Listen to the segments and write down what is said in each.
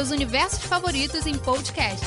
seus universos favoritos em podcast.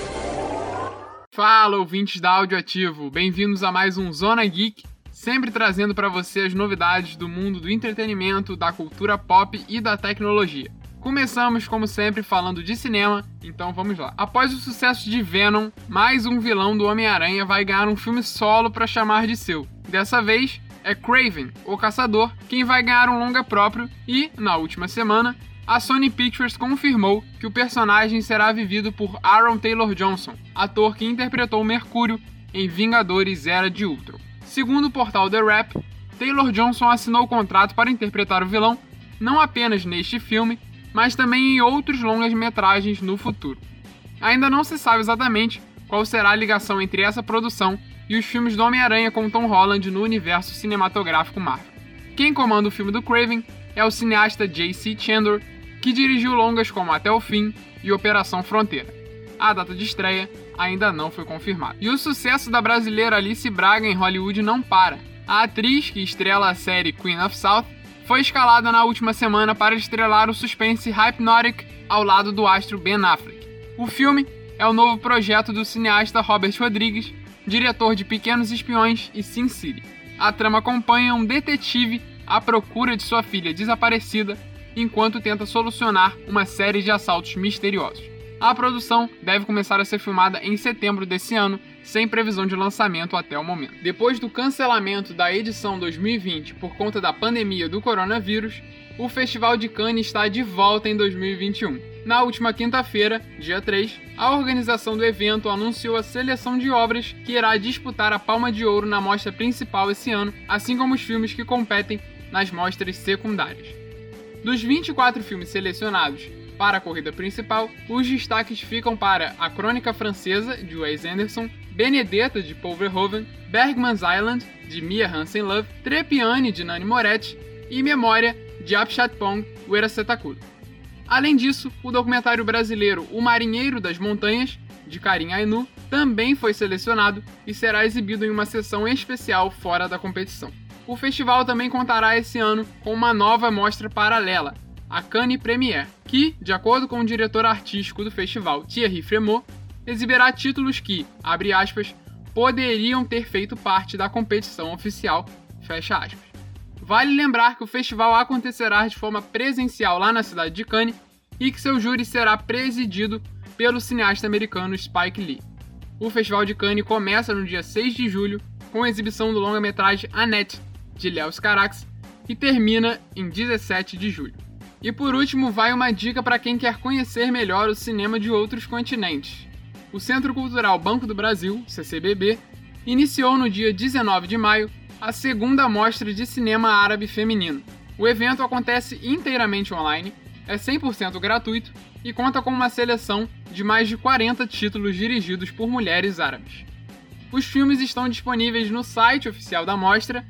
Fala, ouvintes da Audioativo! Bem-vindos a mais um Zona Geek, sempre trazendo para você as novidades do mundo do entretenimento, da cultura pop e da tecnologia. Começamos, como sempre, falando de cinema, então vamos lá. Após o sucesso de Venom, mais um vilão do Homem-Aranha vai ganhar um filme solo para chamar de seu. Dessa vez, é Kraven, o Caçador, quem vai ganhar um longa próprio e, na última semana, a Sony Pictures confirmou que o personagem será vivido por Aaron Taylor-Johnson, ator que interpretou Mercúrio em Vingadores Era de Ultron. Segundo o portal The Wrap, Taylor-Johnson assinou o contrato para interpretar o vilão não apenas neste filme, mas também em outros longas-metragens no futuro. Ainda não se sabe exatamente qual será a ligação entre essa produção e os filmes do Homem-Aranha com Tom Holland no universo cinematográfico Marvel. Quem comanda o filme do Kraven é o cineasta J.C. Chandor, que dirigiu longas como Até o Fim e Operação Fronteira. A data de estreia ainda não foi confirmada. E o sucesso da brasileira Alice Braga em Hollywood não para. A atriz, que estrela a série Queen of South, foi escalada na última semana para estrelar o suspense Hypnotic ao lado do astro Ben Affleck. O filme é o novo projeto do cineasta Robert Rodrigues, diretor de Pequenos Espiões e Sin City. A trama acompanha um detetive à procura de sua filha desaparecida enquanto tenta solucionar uma série de assaltos misteriosos. A produção deve começar a ser filmada em setembro desse ano, sem previsão de lançamento até o momento. Depois do cancelamento da edição 2020 por conta da pandemia do coronavírus, o Festival de Cannes está de volta em 2021. Na última quinta-feira, dia 3, a organização do evento anunciou a seleção de obras que irá disputar a Palma de Ouro na mostra principal esse ano, assim como os filmes que competem nas mostras secundárias. Dos 24 filmes selecionados para a corrida principal, os destaques ficam para A Crônica Francesa, de Wes Anderson, Benedetta, de Paul Verhoeven, Bergman's Island, de Mia Hansen-Løve, Trepiani, de Nani Moretti e Memória, de Apichatpong Weerasethakul. Além disso, o documentário brasileiro O Marinheiro das Montanhas, de Karim Ainu, também foi selecionado e será exibido em uma sessão especial fora da competição. O festival também contará esse ano com uma nova mostra paralela, a Cannes Premiere, que, de acordo com o diretor artístico do festival, Thierry Frémaux, exibirá títulos que, abre aspas, poderiam ter feito parte da competição oficial, fecha aspas. Vale lembrar que o festival acontecerá de forma presencial lá na cidade de Cannes e que seu júri será presidido pelo cineasta americano Spike Lee. O Festival de Cannes começa no dia 6 de julho com a exibição do longa-metragem Annette, de Léos Carax, e termina em 17 de julho. E por último, vai uma dica para quem quer conhecer melhor o cinema de outros continentes. O Centro Cultural Banco do Brasil, CCBB, iniciou no dia 19 de maio a segunda mostra de cinema árabe feminino. O evento acontece inteiramente online, é 100% gratuito e conta com uma seleção de mais de 40 títulos dirigidos por mulheres árabes. Os filmes estão disponíveis no site oficial da mostra,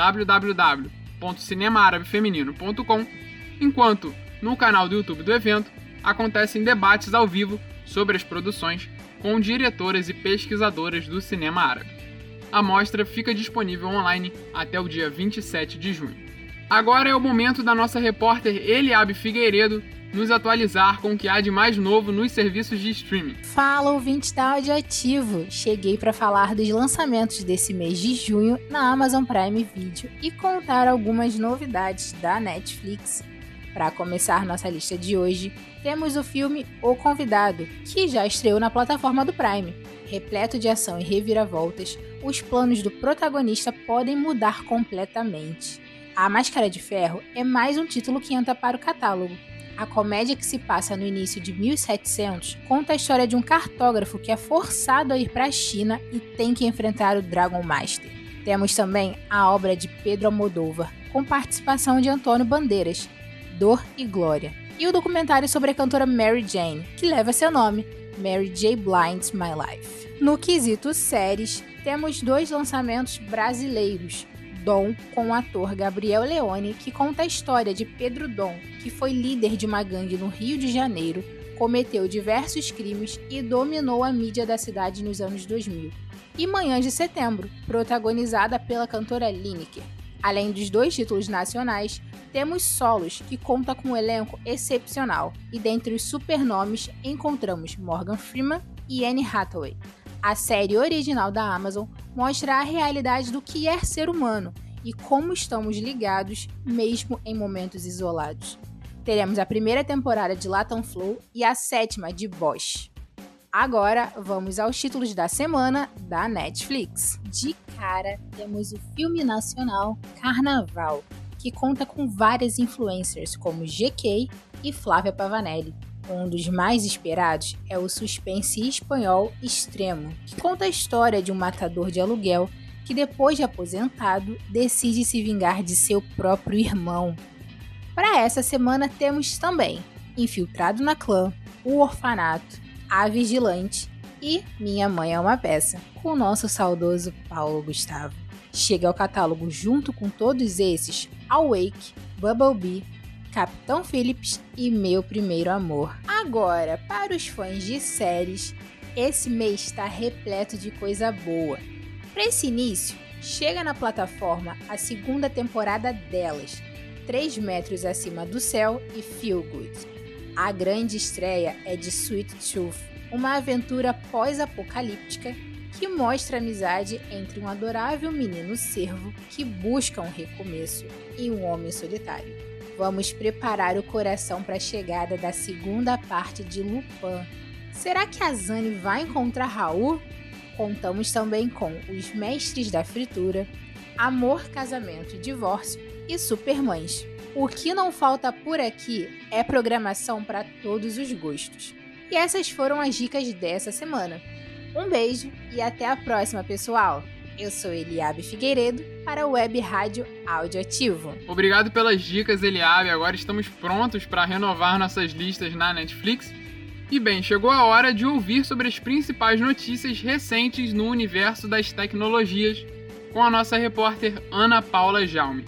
www.cinemaarabefeminino.com, enquanto, no canal do YouTube do evento, acontecem debates ao vivo sobre as produções com diretoras e pesquisadoras do cinema árabe. A mostra fica disponível online até o dia 27 de junho. Agora é o momento da nossa repórter Eliabe Figueiredo nos atualizar com o que há de mais novo nos serviços de streaming. Fala, ouvintes da Audioativo! Cheguei para falar dos lançamentos desse mês de junho na Amazon Prime Video e contar algumas novidades da Netflix. Para começar nossa lista de hoje, temos o filme O Convidado, que já estreou na plataforma do Prime. Repleto de ação e reviravoltas, os planos do protagonista podem mudar completamente. A Máscara de Ferro é mais um título que entra para o catálogo. A comédia, que se passa no início de 1700, conta a história de um cartógrafo que é forçado a ir para a China e tem que enfrentar o Dragon Master. Temos também a obra de Pedro Almodóvar, com participação de Antônio Bandeiras, Dor e Glória, e o documentário sobre a cantora Mary Jane, que leva seu nome, Mary J. Blind's My Life. No quesito séries, temos 2 lançamentos brasileiros. Dom, com o ator Gabriel Leone, que conta a história de Pedro Dom, que foi líder de uma gangue no Rio de Janeiro, cometeu diversos crimes e dominou a mídia da cidade nos anos 2000. E Manhãs de Setembro, protagonizada pela cantora Lineker. Além dos 2 títulos nacionais, temos Solos, que conta com um elenco excepcional, e dentre os supernomes encontramos Morgan Freeman e Anne Hathaway. A série original da Amazon mostra a realidade do que é ser humano e como estamos ligados mesmo em momentos isolados. Teremos a primeira temporada de Latam Flow e a 7ª de Bosch. Agora, vamos aos títulos da semana da Netflix. De cara, temos o filme nacional Carnaval, que conta com várias influencers como GK e Flávia Pavanelli. Um dos mais esperados é o suspense espanhol Extremo, que conta a história de um matador de aluguel que, depois de aposentado, decide se vingar de seu próprio irmão. Para essa semana temos também Infiltrado na Clã, O Orfanato, A Vigilante e Minha Mãe é uma Peça, com o nosso saudoso Paulo Gustavo. Chega ao catálogo junto com todos esses Awake, Bumblebee, Capitão Phillips e Meu Primeiro Amor. Agora, para os fãs de séries, esse mês está repleto de coisa boa. Para esse início, chega na plataforma a 2ª temporada delas, 3 Metros Acima do Céu e Feel Good. A grande estreia é de Sweet Tooth, uma aventura pós-apocalíptica que mostra a amizade entre um adorável menino cervo que busca um recomeço e um homem solitário. Vamos preparar o coração para a chegada da 2ª parte de Lupin. Será que a Zane vai encontrar Raul? Contamos também com Os Mestres da Fritura, Amor, Casamento e Divórcio e Supermães. O que não falta por aqui é programação para todos os gostos. E essas foram as dicas dessa semana. Um beijo e até a próxima, pessoal! Eu sou Eliabe Figueiredo para a Web Rádio Áudio Ativo. Obrigado pelas dicas, Eliabe. Agora estamos prontos para renovar nossas listas na Netflix. E bem, chegou a hora de ouvir sobre as principais notícias recentes no universo das tecnologias com a nossa repórter Ana Paula Jaume.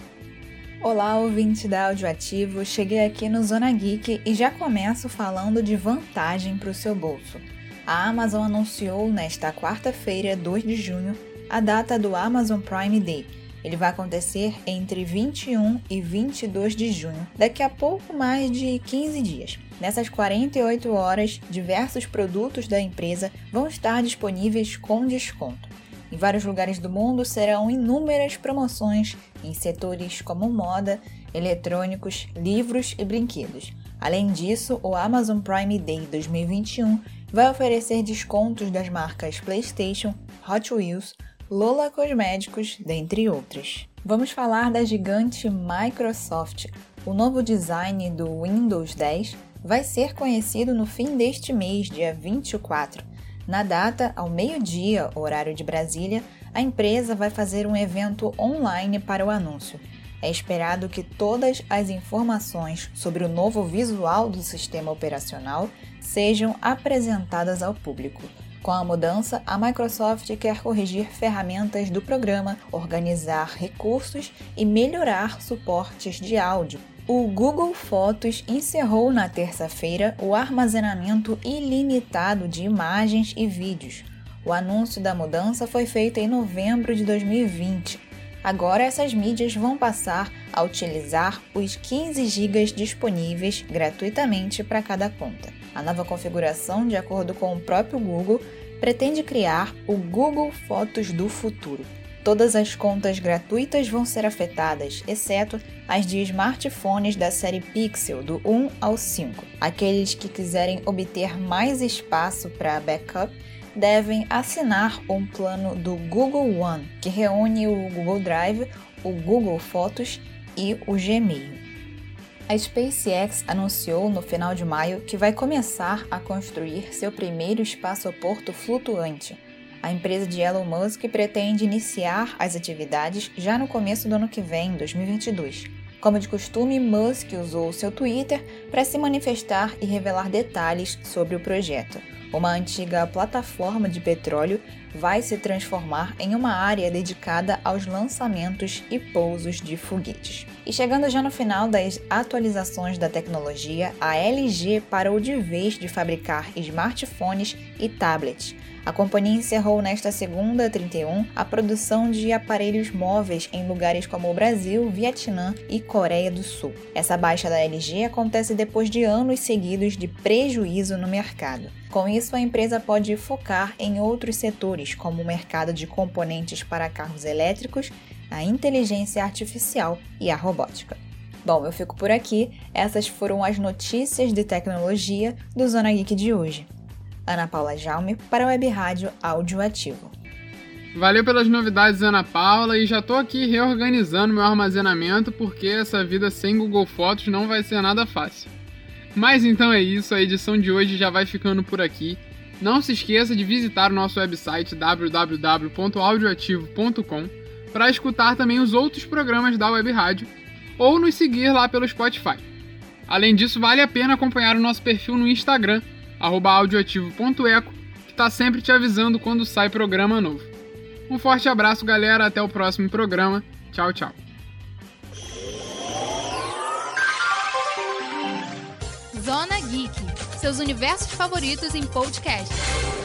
Olá, ouvinte da Áudio Ativo, cheguei aqui no Zona Geek e já começo falando de vantagem para o seu bolso. A Amazon anunciou nesta quarta-feira, 2 de junho, a data do Amazon Prime Day. Ele vai acontecer entre 21 e 22 de junho, daqui a pouco mais de 15 dias. Nessas 48 horas, diversos produtos da empresa vão estar disponíveis com desconto. Em vários lugares do mundo serão inúmeras promoções em setores como moda, eletrônicos, livros e brinquedos. Além disso, o Amazon Prime Day 2021 vai oferecer descontos das marcas PlayStation, Hot Wheels, Lola Cosméticos, dentre outras. Vamos falar da gigante Microsoft. O novo design do Windows 10 vai ser conhecido no fim deste mês, dia 24. Na data, ao meio-dia, horário de Brasília, a empresa vai fazer um evento online para o anúncio. É esperado que todas as informações sobre o novo visual do sistema operacional sejam apresentadas ao público. Com a mudança, a Microsoft quer corrigir ferramentas do programa, organizar recursos e melhorar suportes de áudio. O Google Fotos encerrou na terça-feira o armazenamento ilimitado de imagens e vídeos. O anúncio da mudança foi feito em novembro de 2020. Agora essas mídias vão passar a utilizar os 15 GB disponíveis gratuitamente para cada conta. A nova configuração, de acordo com o próprio Google, pretende criar o Google Fotos do futuro. Todas as contas gratuitas vão ser afetadas, exceto as de smartphones da série Pixel, do 1 ao 5. Aqueles que quiserem obter mais espaço para backup devem assinar um plano do Google One, que reúne o Google Drive, o Google Fotos e o Gmail. A SpaceX anunciou no final de maio que vai começar a construir seu primeiro espaçoporto flutuante. A empresa de Elon Musk pretende iniciar as atividades já no começo do ano que vem, 2022. Como de costume, Musk usou seu Twitter para se manifestar e revelar detalhes sobre o projeto. Uma antiga plataforma de petróleo vai se transformar em uma área dedicada aos lançamentos e pousos de foguetes. E chegando já no final das atualizações da tecnologia, a LG parou de vez de fabricar smartphones e tablets. A companhia encerrou nesta segunda, 31, a produção de aparelhos móveis em lugares como o Brasil, Vietnã e Coreia do Sul. Essa baixa da LG acontece depois de anos seguidos de prejuízo no mercado. Com isso, a empresa pode focar em outros setores, como o mercado de componentes para carros elétricos, a inteligência artificial e a robótica. Bom, eu fico por aqui. Essas foram as notícias de tecnologia do Zona Geek de hoje. Ana Paula Jaume para a Web Rádio Áudio Ativo. Valeu pelas novidades, Ana Paula, e já tô aqui reorganizando meu armazenamento porque essa vida sem Google Fotos não vai ser nada fácil. Mas então é isso, a edição de hoje já vai ficando por aqui. Não se esqueça de visitar o nosso website www.audioativo.com para escutar também os outros programas da Web Rádio ou nos seguir lá pelo Spotify. Além disso, vale a pena acompanhar o nosso perfil no Instagram, @audioativo.eco, que está sempre te avisando quando sai programa novo. Um forte abraço, galera, até o próximo programa. Tchau, tchau. Zona Geek, seus universos favoritos em podcast.